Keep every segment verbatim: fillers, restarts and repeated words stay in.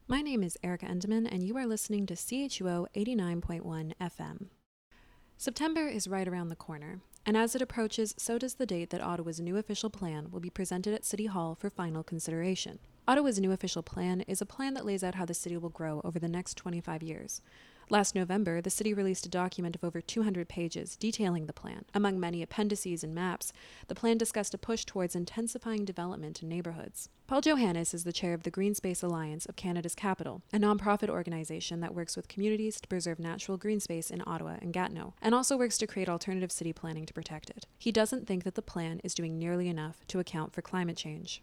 My name is Erica Endeman, and you are listening to C H U O eighty-nine point one F M. September is right around the corner, and as it approaches, so does the date that Ottawa's new official plan will be presented at City Hall for final consideration. Ottawa's new official plan is a plan that lays out how the city will grow over the next twenty-five years. Last November, the city released a document of over two hundred pages detailing the plan. Among many appendices and maps, the plan discussed a push towards intensifying development in neighborhoods. Paul Johannes is the chair of the Green Space Alliance of Canada's capital, a nonprofit organization that works with communities to preserve natural green space in Ottawa and Gatineau, and also works to create alternative city planning to protect it. He doesn't think that the plan is doing nearly enough to account for climate change.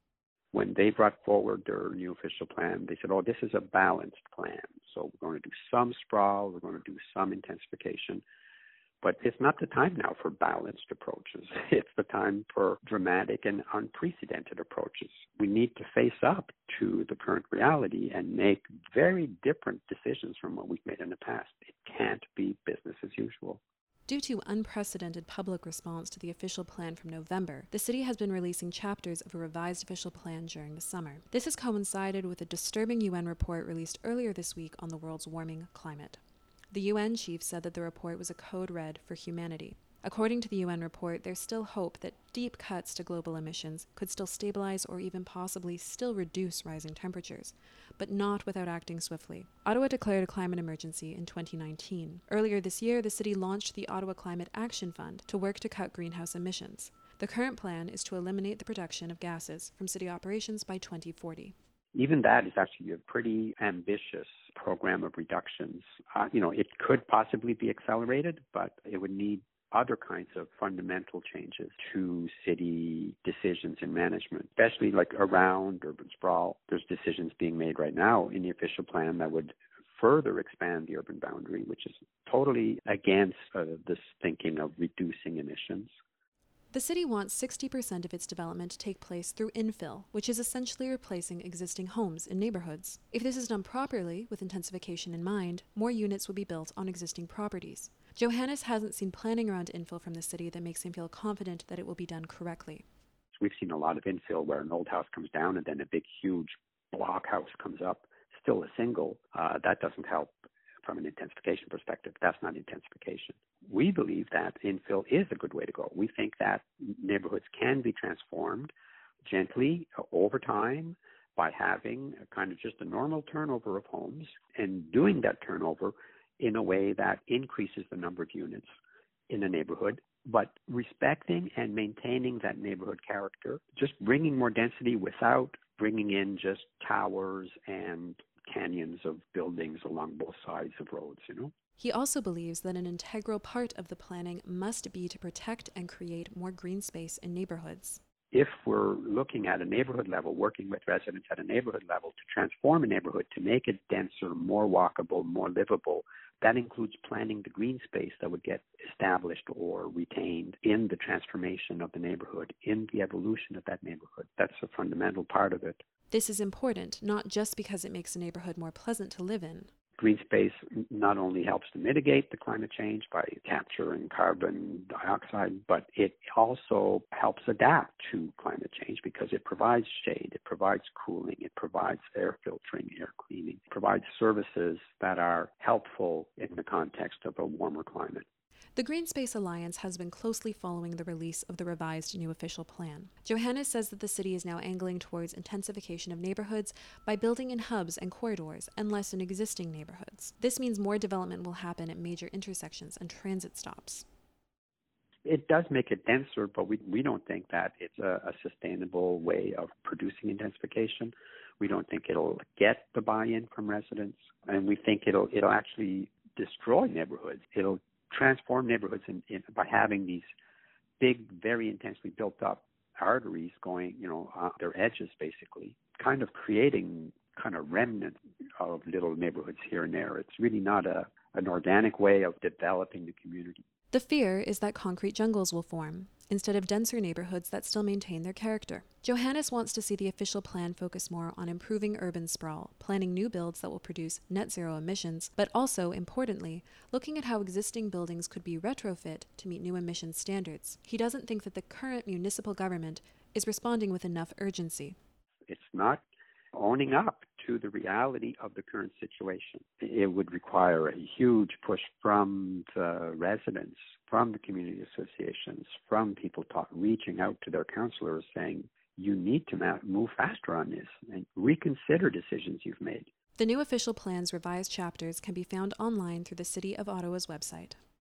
When they brought forward their new official plan, they said, oh, this is a balanced plan. So we're going to do some sprawl, we're going to do some intensification. But it's not the time now for balanced approaches. It's the time for dramatic and unprecedented approaches. We need to face up to the current reality and make very different decisions from what we've made in the past. It can't be business as usual. Due to unprecedented public response to the official plan from November, the city has been releasing chapters of a revised official plan during the summer. This has coincided with a disturbing U N report released earlier this week on the world's warming climate. The U N chief said that the report was a code red for humanity. According to the U N report, there's still hope that deep cuts to global emissions could still stabilize or even possibly still reduce rising temperatures, but not without acting swiftly. Ottawa declared a climate emergency in twenty nineteen. Earlier this year, the city launched the Ottawa Climate Action Fund to work to cut greenhouse emissions. The current plan is to eliminate the production of gases from city operations by twenty forty. Even that is actually a pretty ambitious program of reductions. Uh, you know, it could possibly be accelerated, but it would need other kinds of fundamental changes to city decisions and management, especially like around urban sprawl. There's decisions being made right now in the official plan that would further expand the urban boundary, which is totally against uh, this thinking of reducing emissions. The city wants sixty percent of its development to take place through infill, which is essentially replacing existing homes in neighborhoods. If this is done properly, with intensification in mind, more units will be built on existing properties. Johannes hasn't seen planning around infill from the city that makes him feel confident that it will be done correctly. We've seen a lot of infill where an old house comes down and then a big, huge block house comes up, still a single. Uh, that doesn't help from an intensification perspective. That's not intensification. We believe that infill is a good way to go. We think that neighborhoods can be transformed gently over time by having a kind of just a normal turnover of homes and doing that turnover in a way that increases the number of units in a neighborhood, but respecting and maintaining that neighborhood character, just bringing more density without bringing in just towers and canyons of buildings along both sides of roads, you know. He also believes that an integral part of the planning must be to protect and create more green space in neighborhoods. If we're looking at a neighborhood level, working with residents at a neighborhood level to transform a neighborhood, to make it denser, more walkable, more livable, that includes planning the green space that would get established or retained in the transformation of the neighborhood, in the evolution of that neighborhood. That's a fundamental part of it. This is important, not just because it makes a neighborhood more pleasant to live in. Green space not only helps to mitigate the climate change by capturing carbon dioxide, but it also helps adapt to climate change because it provides shade, it provides cooling, it provides air filtering, air cleaning, it provides services that are helpful in the context of a warmer climate. The Green Space Alliance has been closely following the release of the revised new official plan. Johannes says that the city is now angling towards intensification of neighborhoods by building in hubs and corridors and less in existing neighborhoods. This means more development will happen at major intersections and transit stops. It does make it denser, but we, we don't think that it's a, a sustainable way of producing intensification. We don't think it'll get the buy-in from residents, and we think it'll it'll actually destroy neighborhoods. It'll transform neighborhoods in, in, by having these big, very intensely built up arteries going, you know, on their edges, basically, kind of creating kind of remnant of little neighborhoods here and there. It's really not a an organic way of developing the community. The fear is that concrete jungles will form, instead of denser neighborhoods that still maintain their character. Johannes wants to see the official plan focus more on improving urban sprawl, planning new builds that will produce net zero emissions, but also, importantly, looking at how existing buildings could be retrofit to meet new emissions standards. He doesn't think that the current municipal government is responding with enough urgency. It's not owning up to the reality of the current situation. It would require a huge push from the residents, from the community associations, from people talk, reaching out to their councillors saying, you need to ma- move faster on this and reconsider decisions you've made. The new official plan's revised chapters can be found online through the City of Ottawa's website.